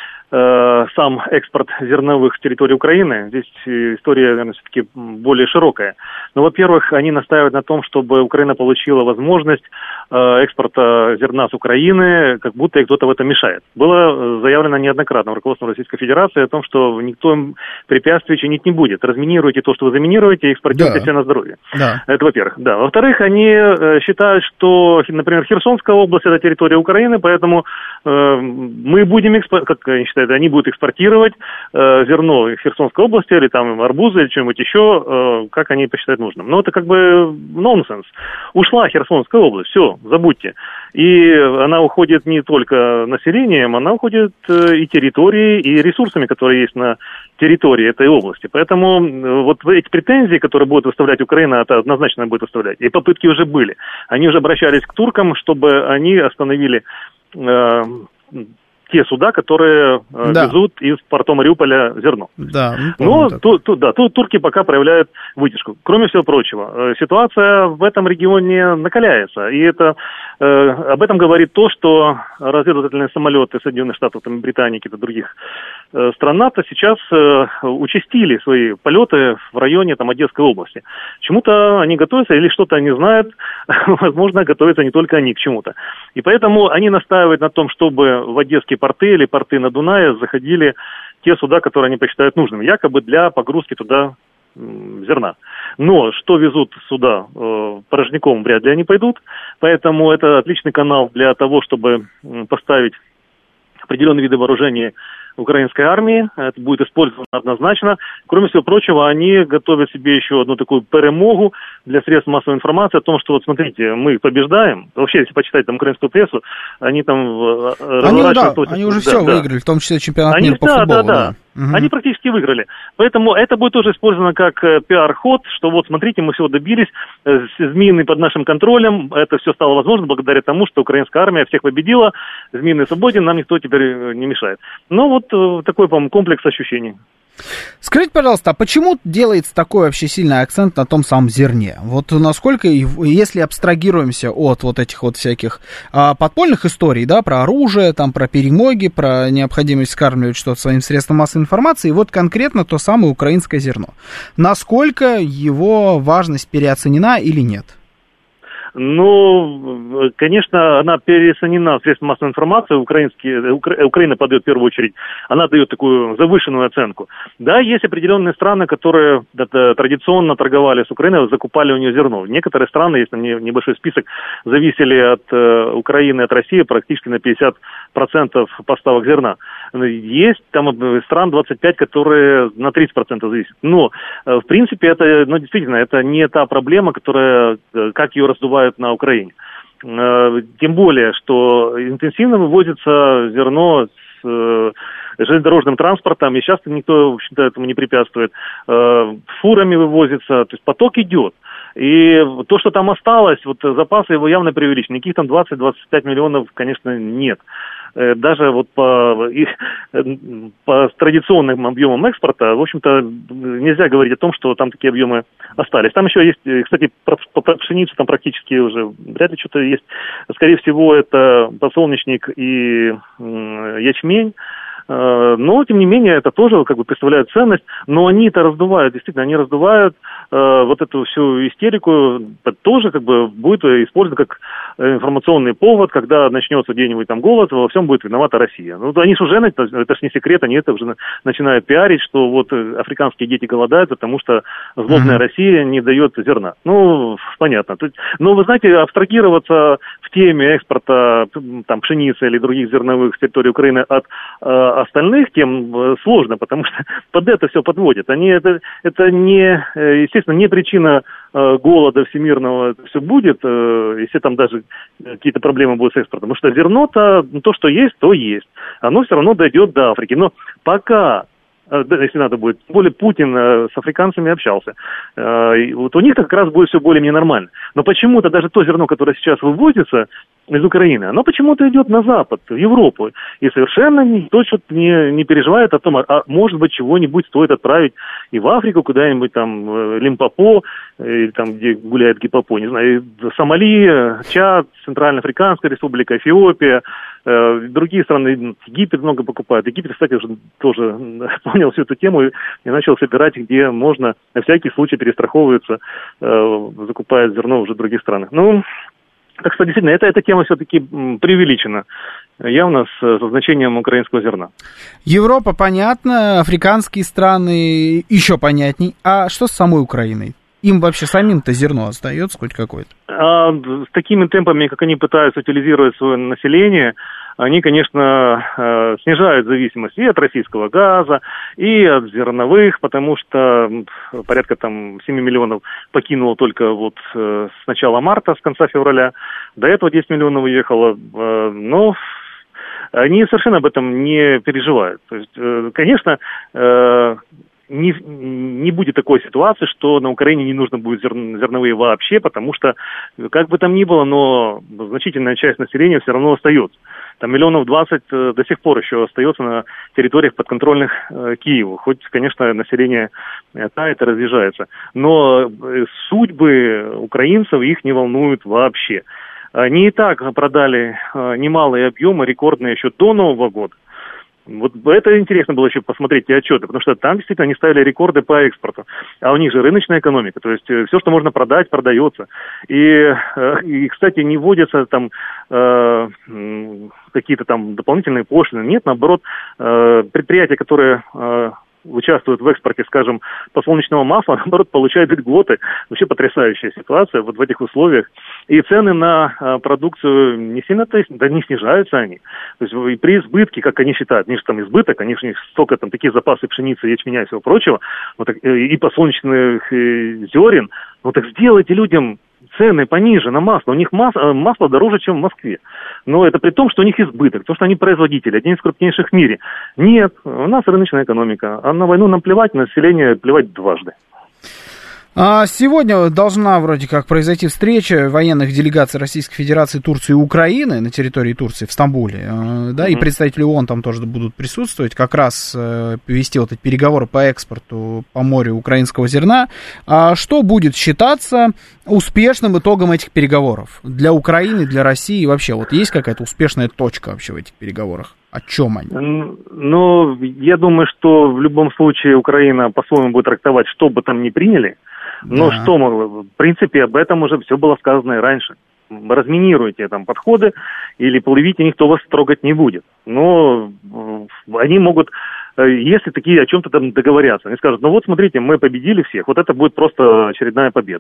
э, сам экспорт зерновых с территории Украины. Здесь история, наверное, все-таки более широкая. Но, во-первых, они настаивают на том, чтобы Украина получила возможность экспорта зерна с Украины, как будто и кто-то в этом мешает. Было заявлено неоднократно руководством Российской Федерации о том, что никто им препятствий чинить не будет. Разминируйте то, что вы заминируете, и экспортируйте да. все на здоровье. Да. Это во-первых. Да. Во-вторых, они считают, что, например, Херсонская область – это территория Украины, поэтому э, мы будем, экспор... как они считают, они будут экспортировать э, зерно в Херсонской области, или там арбузы, или что-нибудь еще, э, как они посчитают нужным. Но это как бы нонсенс. Ушла Херсонская область, все. Забудьте. И она уходит не только населением, она уходит и территорией, и ресурсами, которые есть на территории этой области. Поэтому вот эти претензии, которые будет выставлять Украина, это однозначно будет выставлять. И попытки уже были. Они уже обращались к туркам, чтобы они остановили э, те суда, которые э, да. везут из порта Мариуполя зерно. Да, ну, Но ту, ту, да, тут турки пока проявляют вытяжку. Кроме всего прочего, э, ситуация в этом регионе накаляется. И это, э, об этом говорит то, что разведывательные самолеты Соединенных Штатов, там, Британии, каких-то других э, стран НАТО сейчас э, участили свои полеты в районе там, Одесской области. Чему-то они готовятся или что-то они знают. Возможно, готовятся не только они к чему-то. И поэтому они настаивают на том, чтобы в Одесский порты или порты на Дунае заходили те суда, которые они посчитают нужными, якобы для погрузки туда зерна. Но что везут сюда э, порожняком, вряд ли они пойдут, поэтому это отличный канал для того, чтобы поставить определенные виды вооружения украинской армии. Это будет использовано однозначно. Кроме всего прочего, они готовят себе еще одну такую перемогу для средств массовой информации о том, что вот смотрите, мы побеждаем. Вообще, если почитать там украинскую прессу, они там они, да, они уже да, все да. выиграли, в том числе чемпионат они, мира по да, футболу. Да, да, да. Угу. Они практически выиграли. Поэтому это будет тоже использовано как пиар-ход, что вот смотрите, мы всего добились, Змеиный под нашим контролем, это все стало возможно благодаря тому, что украинская армия всех победила, Змеиный свободен, нам никто теперь не мешает. Ну вот такой, по-моему, комплекс ощущений. Скажите, пожалуйста, а почему делается такой вообще сильный акцент на том самом зерне? Вот насколько, если абстрагируемся от вот этих вот всяких а, подпольных историй, да, про оружие, там, про перемоги, про необходимость скармливать что-то своим средством массовой информации, вот конкретно то самое украинское зерно. Насколько его важность переоценена или нет? Ну, конечно, она переоценена в средствах массовой информации, украинские, Укра, Украина подает в первую очередь, она дает такую завышенную оценку. Да, есть определенные страны, которые это, традиционно торговали с Украиной, закупали у нее зерно. Некоторые страны, есть там небольшой список, зависели от э, Украины, от России практически на пятьдесят процентов поставок зерна. Есть там стран двадцать пять, которые на тридцать процентов зависят. Но, э, в принципе, это, ну, действительно, это не та проблема, которая, э, как ее раздувают на Украине. Тем более, что интенсивно вывозится зерно с железнодорожным транспортом, и сейчас никто, в общем-то, этому не препятствует. Фурами вывозится, то есть поток идет. И то, что там осталось, вот запасы его явно преувеличены. Никаких там двадцать-двадцать пять миллионов, конечно, нет. Даже вот по, и, по традиционным объемам экспорта, в общем-то, нельзя говорить о том, что там такие объемы остались. Там еще есть, кстати, про, про пшеницу там практически уже вряд ли что-то есть. Скорее всего, это подсолнечник и м, ячмень. Но, тем не менее, это тоже как бы представляет ценность, но они это раздувают, действительно, они раздувают э, вот эту всю истерику, тоже как бы будет использован как информационный повод, когда начнется где-нибудь там голод, во всем будет виновата Россия. Ну, они же уже, это, это же не секрет, они это уже начинают пиарить, что вот африканские дети голодают, потому что злобная mm-hmm. Россия не дает зерна. Ну, понятно. Но, вы знаете, абстрагироваться в теме экспорта там, пшеницы или других зерновых с территории Украины от э, остальных тем сложно, потому что под это все подводят. Они это, это не, естественно, не причина э, голода всемирного, это все будет, э, если там даже какие-то проблемы будут с экспортом. Потому что зерно-то, то, что есть, то есть. Оно все равно дойдет до Африки. Но пока, э, если надо будет, тем более Путин э, с африканцами общался, э, вот у них как раз будет все более-менее нормально. Но почему-то даже то зерно, которое сейчас вывозится из Украины, оно почему-то идет на Запад, в Европу, и совершенно никто что-то не, не переживает о том, а, а может быть чего-нибудь стоит отправить и в Африку, куда-нибудь там, Лимпопо, или там, где гуляет Гипопо, не знаю, Сомали, Чад, Центральноафриканская республика, Эфиопия, э, другие страны, Египет много покупают. Египет, кстати, уже тоже понял всю эту тему и, и начал собирать, где можно, на всякий случай перестраховывается, э, закупает зерно уже в других странах. Ну, так что, действительно, эта, эта тема все-таки преувеличена, явно с, со значением украинского зерна. Европа, понятно, африканские страны еще понятней. А что с самой Украиной? Им вообще самим-то зерно остается хоть какое-то? А, с такими темпами, как они пытаются утилизировать свое население, они, конечно, снижают зависимость и от российского газа, и от зерновых, потому что порядка там семь миллионов покинуло только вот с начала марта, с конца февраля. До этого десять миллионов уехало, но они совершенно об этом не переживают. То есть, конечно, Не, не будет такой ситуации, что на Украине не нужно будет зер, зерновые вообще, потому что, как бы там ни было, но значительная часть населения все равно остается. Там миллионов двадцать э, до сих пор еще остается на территориях подконтрольных э, Киеву. Хоть, конечно, население э, тает и разъезжается. Но э, судьбы украинцев их не волнуют вообще. Они и так продали э, немалые объемы, рекордные еще до Нового года. Вот это интересно было еще посмотреть те отчеты, потому что там действительно они ставили рекорды по экспорту, а у них же рыночная экономика, то есть все, что можно продать, продается. И, и кстати, не вводятся там э, какие-то там дополнительные пошлины, нет, наоборот, э, предприятия, которые э, участвуют в экспорте, скажем, подсолнечного масла, наоборот, получают льготы. Вообще потрясающая ситуация вот в этих условиях. И цены на а, продукцию не сильно, то есть, да не снижаются они. То есть и при избытке, как они считают, они же там избыток, они же у них столько там такие запасы пшеницы, ячменя и всего прочего, вот, так, и подсолнечных и зерен, ну так сделайте людям цены пониже на масло. У них масло, масло дороже, чем в Москве. Но это при том, что у них избыток, потому что они производители, одни из крупнейших в мире. Нет, у нас рыночная экономика, а на войну нам плевать, на население плевать дважды. Сегодня должна вроде как произойти встреча военных делегаций Российской Федерации, Турции и Украины на территории Турции, в Стамбуле, да, mm-hmm. и представители ООН там тоже будут присутствовать, как раз вести вот эти переговоры по экспорту по морю украинского зерна. А что будет считаться успешным итогом этих переговоров для Украины, для России? Вообще, вот есть какая-то успешная точка вообще в этих переговорах? О чем они? Ну, я думаю, что в любом случае Украина по-своему будет трактовать, что бы там ни приняли. Но да. что, в принципе, об этом уже все было сказано и раньше. Разминируйте там подходы или плывите, никто вас трогать не будет. Но они могут, если такие о чем-то там договорятся, они скажут, ну вот смотрите, мы победили всех, вот это будет просто очередная победа.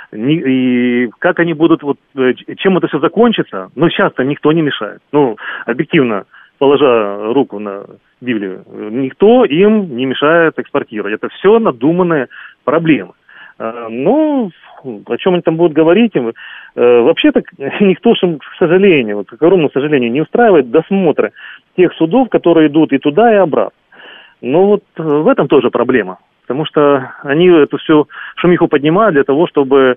И как они будут, вот, чем это все закончится, ну сейчас-то никто не мешает. Ну, объективно, положа руку на Библию, никто им не мешает экспортировать. Это все надуманные проблемы. Ну, о чем они там будут говорить? Вообще-то никто, к сожалению, вот, к огромному сожалению, не устраивает досмотры тех судов, которые идут и туда, и обратно. Но вот в этом тоже проблема. Потому что они эту всю шумиху поднимают для того, чтобы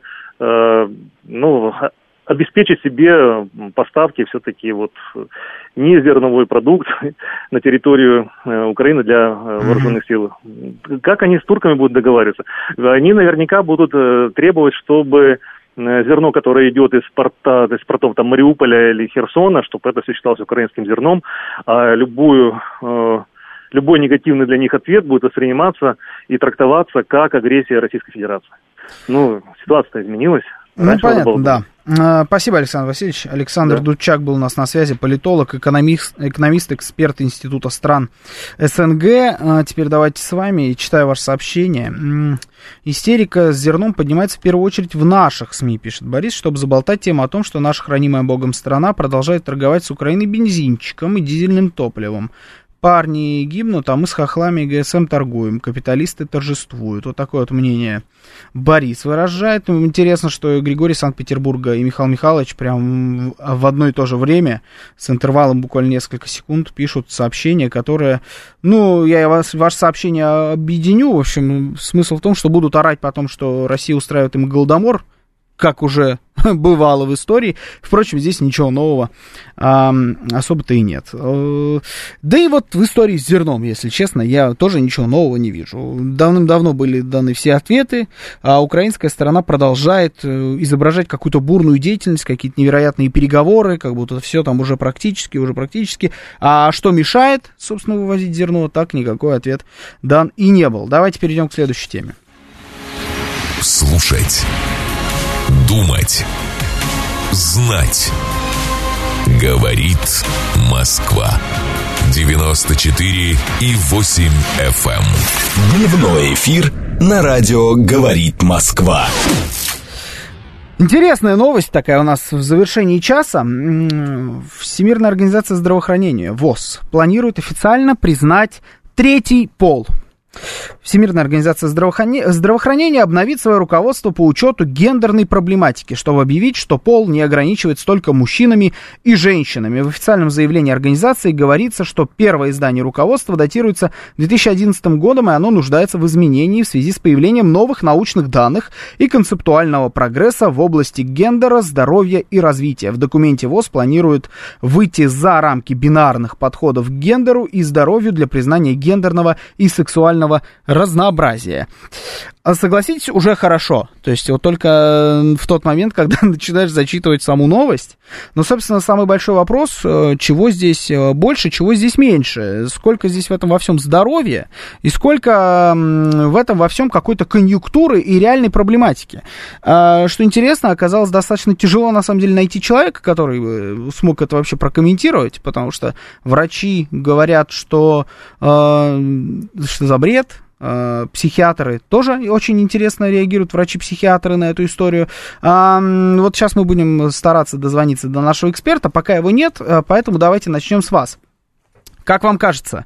ну, обеспечить себе поставки все-таки вот не зерновой продукции на территорию Украины для вооруженных сил. Как они с турками будут договариваться? Они наверняка будут требовать, чтобы зерно, которое идет из порта, из портов там, Мариуполя или Херсона, чтобы это все считалось украинским зерном, а любую, любой негативный для них ответ будет восприниматься и трактоваться как агрессия Российской Федерации. Ну, ситуация изменилась. Ну, понятно, да. Спасибо, Александр Васильевич. Александр да. Дудчак был у нас на связи, политолог, экономист, экономист, эксперт Института стран СНГ. Теперь давайте с вами, читаю ваше сообщение. Истерика с зерном поднимается в первую очередь в наших СМИ, пишет Борис, чтобы заболтать тему о том, что наша хранимая Богом страна продолжает торговать с Украиной бензинчиком и дизельным топливом. Парни гибнут, а мы с хохлами и ГСМ торгуем. Капиталисты торжествуют. Вот такое вот мнение Борис выражает. Интересно, что Григорий из Санкт-Петербурга и Михаил Михайлович прям в одно и то же время, с интервалом буквально несколько секунд, пишут сообщение, которое... Ну, я вас, ваше сообщение объединю. В общем, смысл в том, что будут орать потом, что Россия устраивает им голодомор, как уже бывало в истории. Впрочем, здесь ничего нового а, особо-то и нет. Да и вот в истории с зерном, если честно, я тоже ничего нового не вижу. Давным-давно были даны все ответы, а украинская сторона продолжает изображать какую-то бурную деятельность, какие-то невероятные переговоры, как будто все там уже практически, уже практически. А что мешает, собственно, вывозить зерно, так никакой ответ дан и не был. Давайте перейдем к следующей теме. Слушать. Думать, знать. Говорит Москва. девяносто четыре и восемь эф эм. Дневной эфир на радио «Говорит Москва». Интересная новость такая у нас в завершении часа. Всемирная организация здравоохранения, ВОЗ, планирует официально признать третий пол. Всемирная организация здравоохранения, здравоохранения обновит свое руководство по учету гендерной проблематики, чтобы объявить, что пол не ограничивается только мужчинами и женщинами. В официальном заявлении организации говорится, что первое издание руководства датируется две тысячи одиннадцатым годом, и оно нуждается в изменении в связи с появлением новых научных данных и концептуального прогресса в области гендера, здоровья и развития. В документе ВОЗ планирует выйти за рамки бинарных подходов к гендеру и здоровью для признания гендерного и сексуального развития разнообразие. Согласитесь, уже хорошо. То есть вот только в тот момент, когда начинаешь зачитывать саму новость. Но, собственно, самый большой вопрос, чего здесь больше, чего здесь меньше. Сколько здесь в этом во всем здоровья и сколько в этом во всем какой-то конъюнктуры и реальной проблематики. Что интересно, оказалось достаточно тяжело, на самом деле, найти человека, который смог это вообще прокомментировать, потому что врачи говорят, что, что за бред. Психиатры тоже очень интересно реагируют, врачи-психиатры на эту историю. А, вот сейчас мы будем стараться дозвониться до нашего эксперта, пока его нет, поэтому давайте начнем с вас. Как вам кажется,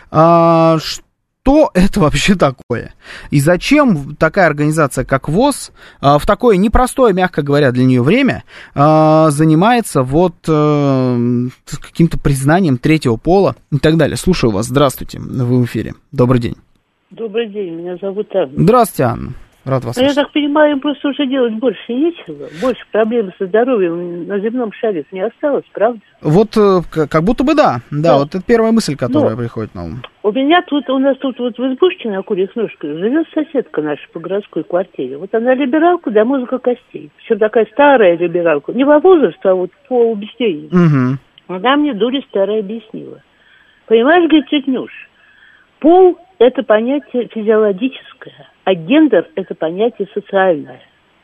а, что это вообще такое? И зачем такая организация, как ВОЗ, а, в такое непростое, мягко говоря, для нее время а, занимается вот а, каким-то признанием третьего пола и так далее? Слушаю вас, здравствуйте, вы в эфире, добрый день. Добрый день, меня зовут Анна. Здравствуйте, Анна. Рад вас слышать. Я так понимаю, им просто уже делать больше нечего. Больше проблем со здоровьем на земном шаре не осталось, правда? Вот как будто бы да. Да, да. Вот это первая мысль, которая Но приходит на ум. У меня тут, у нас тут вот в избушке на Курьих Ножках живет соседка наша по городской квартире. Вот она либералка до мозга костей. Причем такая старая либералка. Не во возраст, а вот по убеждению. Угу. Она мне дури старая объяснила. Понимаешь, говорит, тетя Нюш, пол – это понятие физиологическое, а гендер – это понятие социальное.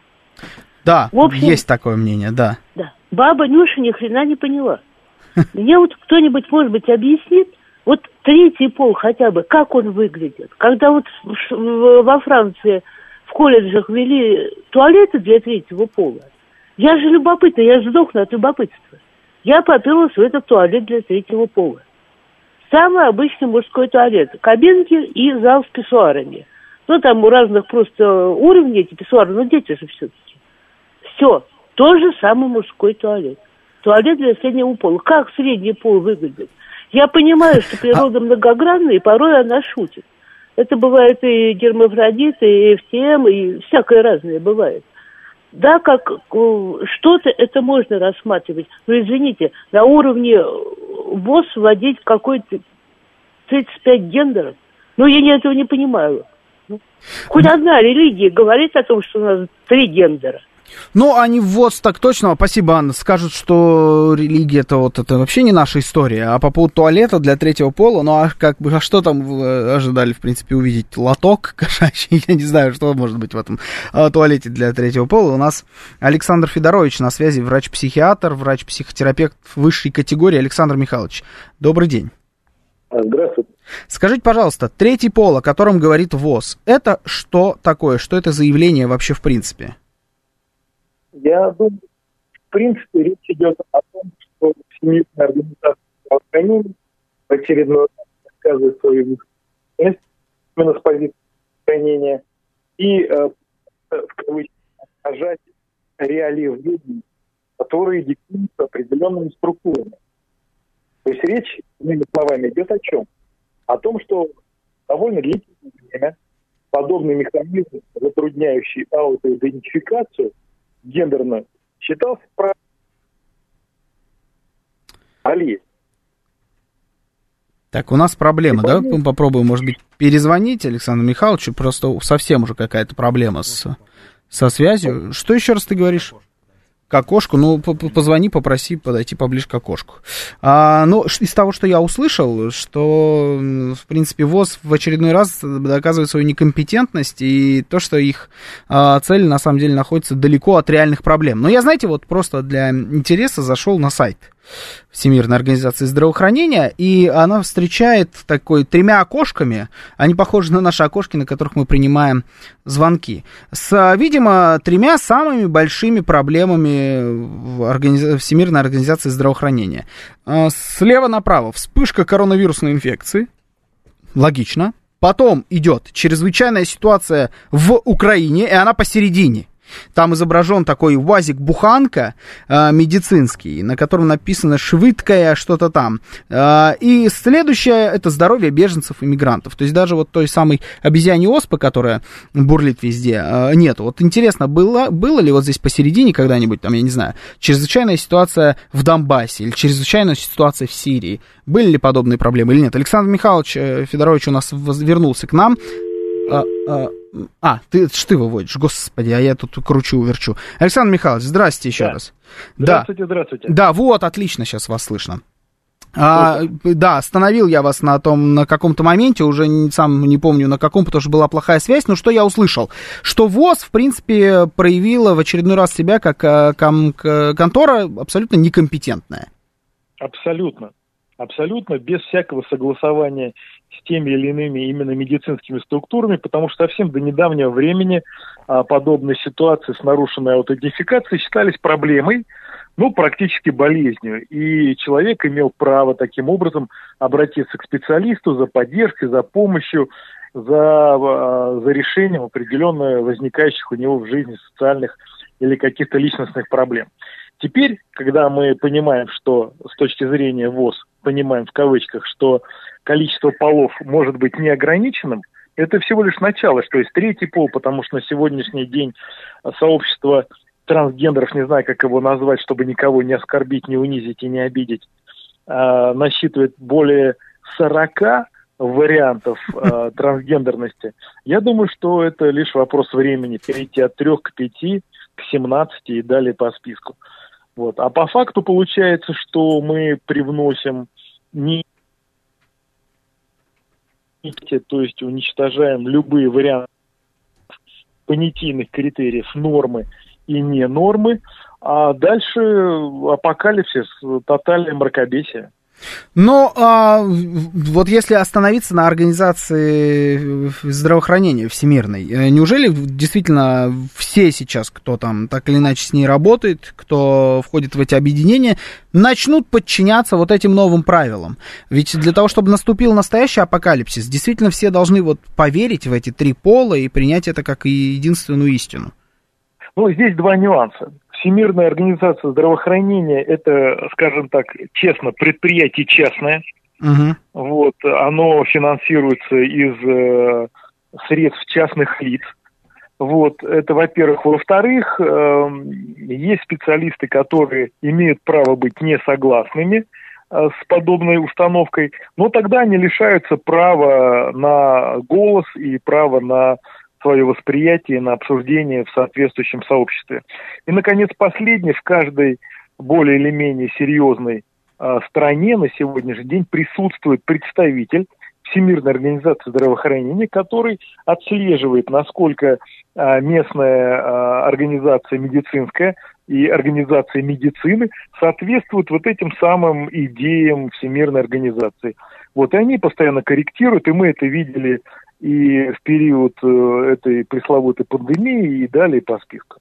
Да, в общем, есть такое мнение, да. Да. Баба Нюша ни хрена не поняла. Мне вот кто-нибудь, может быть, объяснит, вот третий пол хотя бы, как он выглядит. Когда вот во Франции в колледжах ввели туалеты для третьего пола, я же любопытна, я сдохну от любопытства. Я поперлась в этот туалет для третьего пола. Самый обычный мужской туалет. Кабинки и зал с писсуарами. Ну, там у разных просто уровней эти писсуары, но дети же все-таки. Все. Тот же самый мужской туалет. Туалет для среднего пола. Как средний пол выглядит? Я понимаю, что природа многогранная, и порой она шутит. Это бывает и гермафродиты, и эф ти эм, и всякое разное бывает. Да, как что-то это можно рассматривать. Но, извините, на уровне ВОЗ вводить какой-то тридцать пять гендеров, ну, я этого не понимаю. Хоть одна религия говорит о том, что у нас три гендера. Ну, они в ВОЗ так точно, спасибо, Анна, скажут, что религия это вот это вообще не наша история. А по поводу туалета для третьего пола, ну, а как бы, а что там вы ожидали, в принципе, увидеть? Лоток кошачий? Я не знаю, что может быть в этом а, туалете для третьего пола. У нас Александр Федорович на связи, врач-психиатр, врач-психотерапевт высшей категории. Александр Михайлович, добрый день. Здравствуйте. Скажите, пожалуйста, третий пол, о котором говорит ВОЗ, это что такое? Что это за явление вообще в принципе? Я думаю, в принципе, речь идет о том, что Всемирная организация здравоохранения в очередной раз рассказывает свою выходность именно с позиции здравоохранения и, э, в кавычках, отражать реалии в жизни, которые диктуются определенными структурами. То есть речь, иными словами, идет о чем? О том, что довольно длительное время подобный механизм, затрудняющий аутоидентификацию, гендерно считался правильным. Али. Так, у нас проблема, да? Мы попробуем, может быть, перезвонить Александру Михайловичу. Просто совсем уже какая-то проблема с, со связью. Что еще раз ты говоришь? К окошку? Ну, позвони, попроси подойти поближе к окошку. А, ну, из того, что я услышал, что, в принципе, ВОЗ в очередной раз доказывает свою некомпетентность и то, что их а, цель, на самом деле, находится далеко от реальных проблем. Но я, знаете, вот просто для интереса зашел на сайт Всемирной организации здравоохранения, и она встречает такой тремя окошками, они похожи на наши окошки, на которых мы принимаем звонки, с, видимо, тремя самыми большими проблемами в организ... Всемирной организации здравоохранения. Слева направо вспышка коронавирусной инфекции, логично, потом идет чрезвычайная ситуация в Украине, и она посередине. Там изображен такой УАЗик-буханка э, медицинский, на котором написано «швидкая» что-то там. Э, и следующее — это здоровье беженцев и мигрантов. То есть даже вот той самой обезьяньей оспы, которая бурлит везде, э, нет. Вот интересно, было, было ли вот здесь посередине когда-нибудь, там, я не знаю, чрезвычайная ситуация в Донбассе или чрезвычайная ситуация в Сирии? Были ли подобные проблемы или нет? Александр Михайлович Федорович у нас вернулся к нам. А, а, а ты, это ж ты выводишь, господи, а я тут кручу-верчу. Александр Михайлович, здрасте еще да. раз. Здравствуйте, да. здравствуйте. Да, вот, отлично сейчас вас слышно. А, да, остановил я вас на том, на каком-то моменте, уже не, сам не помню на каком, потому что была плохая связь, но что я услышал? Что ВОЗ, в принципе, проявила в очередной раз себя как ком- контора абсолютно некомпетентная. Абсолютно. Абсолютно, без всякого согласования с теми или иными именно медицинскими структурами, потому что совсем до недавнего времени а, подобные ситуации с нарушенной аутентификацией считались проблемой, ну, практически болезнью. И человек имел право таким образом обратиться к специалисту за поддержкой, за помощью, за, за решением определенно возникающих у него в жизни социальных или каких-то личностных проблем. Теперь, когда мы понимаем, что с точки зрения ВОЗ, понимаем в кавычках, что количество полов может быть неограниченным, это всего лишь начало, что есть третий пол, потому что на сегодняшний день сообщество трансгендеров, не знаю, как его назвать, чтобы никого не оскорбить, не унизить и не обидеть, э, насчитывает более сорока вариантов э, трансгендерности. Я думаю, что это лишь вопрос времени, перейти от трех к пяти, к семнадцати и далее по списку. Вот. А по факту получается, что мы привносим не то есть уничтожаем любые варианты понятийных критериев нормы и не нормы, а дальше апокалипсис, тотальное мракобесие. Но а, вот если остановиться на организации здравоохранения всемирной, неужели действительно все сейчас, кто там так или иначе с ней работает, кто входит в эти объединения, начнут подчиняться вот этим новым правилам? Ведь для того, чтобы наступил настоящий апокалипсис, действительно все должны вот поверить в эти три пола и принять это как единственную истину. Ну, здесь два нюанса. Всемирная организация здравоохранения – это, скажем так, честно, предприятие частное. Uh-huh. Вот, оно финансируется из э, средств частных лиц. Вот, это, во-первых. Во-вторых, э, есть специалисты, которые имеют право быть несогласными э, с подобной установкой, но тогда они лишаются права на голос и права на свое восприятие, на обсуждение в соответствующем сообществе. И, наконец, последнее, в каждой более или менее серьезной э, стране на сегодняшний день присутствует представитель Всемирной организации здравоохранения, который отслеживает, насколько э, местная э, организация медицинская и организация медицины соответствуют вот этим самым идеям Всемирной организации. Вот, и они постоянно корректируют, и мы это видели и в период э, этой пресловутой пандемии, и далее по списку.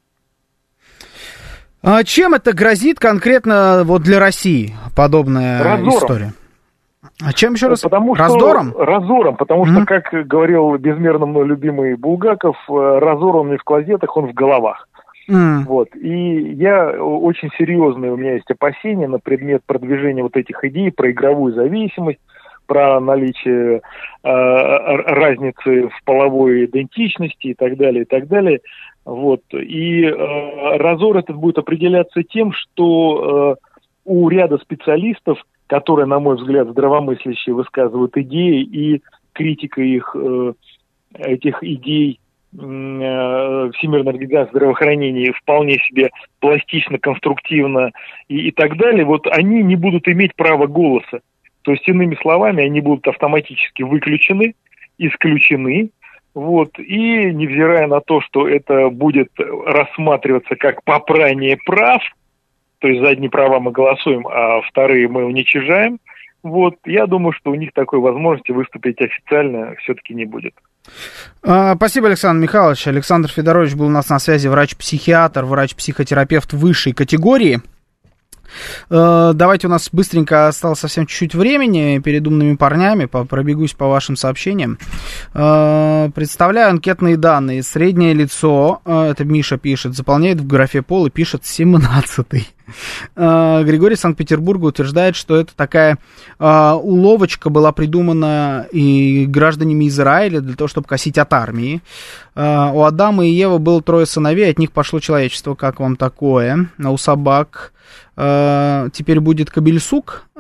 А чем это грозит конкретно вот для России, подобная Разором. История? А чем еще раз? Потому Раздором? Что, разором, потому mm-hmm. что, как говорил безмерно мной любимый Булгаков, разор он не в клозетах, он в головах. Mm. Вот. И я очень серьезные, у меня есть опасения на предмет продвижения вот этих идей про игровую зависимость, про наличие э, разницы в половой идентичности и так далее, и так далее. Вот. И э, разор этот будет определяться тем, что э, у ряда специалистов, которые, на мой взгляд, здравомыслящие, высказывают идеи, и критика их, э, этих идей э, Всемирной организации здравоохранения вполне себе пластично, конструктивно и, и так далее, вот они не будут иметь права голоса. То есть, иными словами, они будут автоматически выключены, исключены, вот, и невзирая на то, что это будет рассматриваться как попрание прав, то есть за одни права мы голосуем, а вторые мы уничижаем, вот, я думаю, что у них такой возможности выступить официально все-таки не будет. Спасибо, Александр Михайлович. Александр Федорович был у нас на связи, врач-психиатр, врач-психотерапевт высшей категории. Давайте, у нас быстренько осталось совсем чуть-чуть времени перед умными парнями, пробегусь по вашим сообщениям. Представляю анкетные данные. Среднее лицо, это Миша пишет, заполняет в графе пол и пишет семнадцатый. Григорий Санкт-Петербурга утверждает, что это такая уловочка была придумана и гражданами Израиля для того, чтобы косить от армии. У Адама и Евы было трое сыновей, от них пошло человечество. Как вам такое? А у собак теперь будет Кабельсук?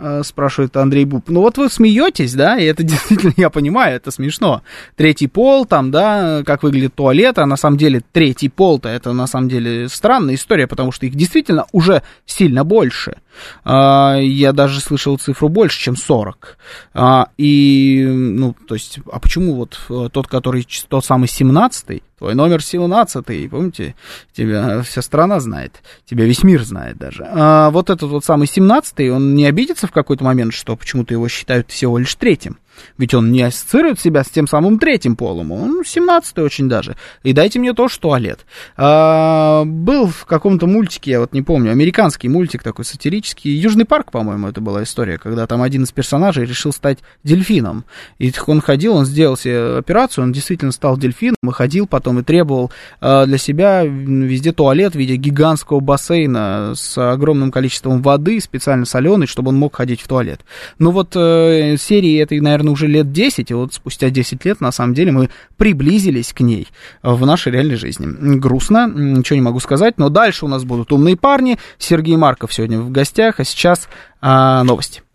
спрашивает Андрей Буб. Ну вот вы смеетесь, да, и это действительно, я понимаю, это смешно. Третий пол, там, да, как выглядит туалет, а на самом деле третий пол-то это на самом деле странная история, потому что их действительно уже сильно больше. Я даже слышал цифру больше, чем сорок. И, ну, то есть, а почему вот тот, который, тот самый семнадцатый, твой номер семнадцатый, помните, тебя вся страна знает, тебя весь мир знает даже. А вот этот вот самый семнадцатый, он не обидится в какой-то момент, что почему-то его считают всего лишь третьим. Ведь он не ассоциирует себя с тем самым третьим полом, он семнадцатый очень даже. И дайте мне тоже туалет. А, был в каком-то мультике, я вот не помню, американский мультик такой сатирический, Южный парк, по-моему, это была история, когда там один из персонажей решил стать дельфином. И он ходил, он сделал себе операцию, он действительно стал дельфином, и ходил потом и требовал а, для себя везде туалет в виде гигантского бассейна с огромным количеством воды, специально соленой, чтобы он мог ходить в туалет. Ну вот э, серии этой, наверное, уже лет десять, и вот спустя десять лет, на самом деле, мы приблизились к ней в нашей реальной жизни. Грустно, ничего не могу сказать, но дальше у нас будут умные парни. Сергей Марков сегодня в гостях, а сейчас а, новости.